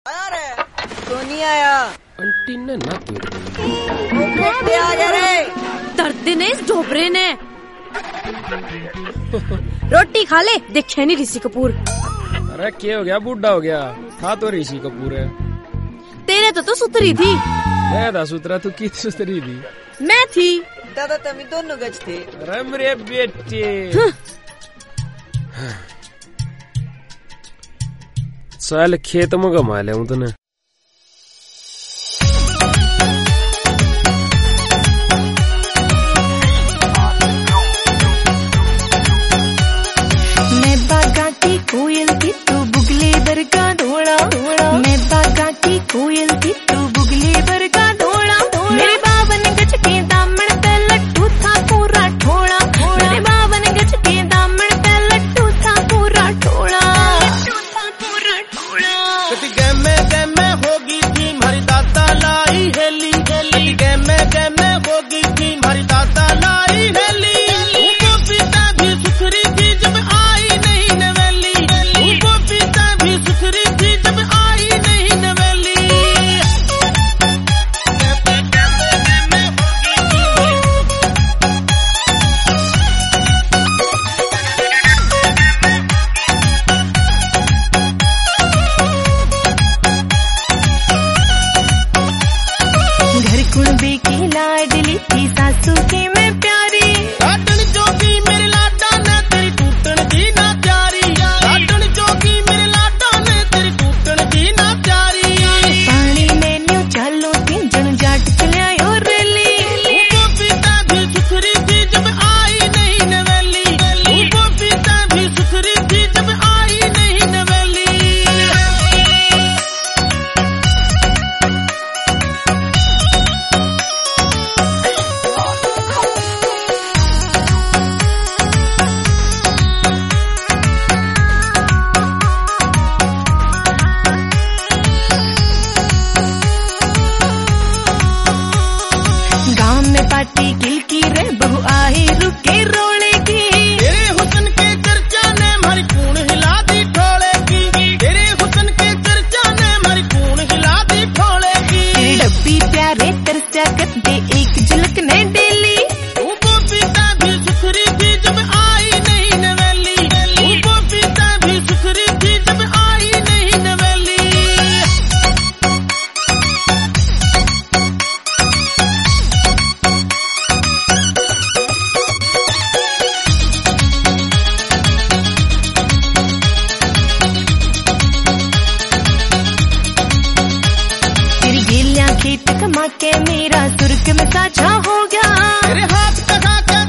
अरे तो नहीं आया आंटी ने ना आ गया रे। दर्द ने इस ढोबरे ने। रोटी खा ले, देखे नहीं ऋषि कपूर। अरे क्या हो गया, बूढ़ा हो गया। था तो ऋषि कपूर है। तेरे तो सुतरी थी। मैं था सुतरा, तू की सुतरी थी? मैं थी। दादा तभी दोनों गज थे। अरे मेरे बेटे साल खेत में कमा ले तूने। मैं बागा की कोयल थी तू बुगले बरगा ढोला ढोला। मैं बागा की कोयल थी तू बुगले बरगा ढोला ढोला। मेरे बावन गज के दामन पे लट्टू था पूरा ठोला। मेरे बावन गज के दामन पे लट्टू था पूरा ठोला। गैमे होगी थी हमारी दाता लाई हेली हेली। गैमे होगी थी हमारी दाता लाई हेली। उनको पीता भी सुथरी थी जब आई नहीं नवेली। उनको पीता भी सुथरी थी जब आई नहीं नवेली। घर कुलबे की लाडली थी सासू की मैं प्यारी। लाडन जोगी मेरे लाडा ने तेरी टूटन दी ना प्यारी। लाडन जोगी मेरे लाडा ने तेरी टूटन दी ना प्यारी। पानी में न्यू चालो तीन जन जाट चलायो रेली। उनको पीता भी सुथरी थी जब आई नहीं नवेली। उनको पीता भी सुथरी थी जब आई नहीं नवेली। गांव में पार्टी गिल की रे बहु आई रुके रोले की। तेरे हुस्न के चर्चा ने हमारी खून हिला दी ठोले की। तेरे हुस्न के चर्चा ने हमारी खून हिला दी ठोले की। तेरे डब्बी प्यारे तरसा कर दे एक झलक ने डेली। उनको पीता भी सुथरी थी जब आई नहीं नवेली। उनको पीता भी सुथरी थी जब आई नहीं नवेली। तेरी गेलियां खेत कमा के मेरा सुर्ग में साझा हो गया। तेरे हाथ कहा के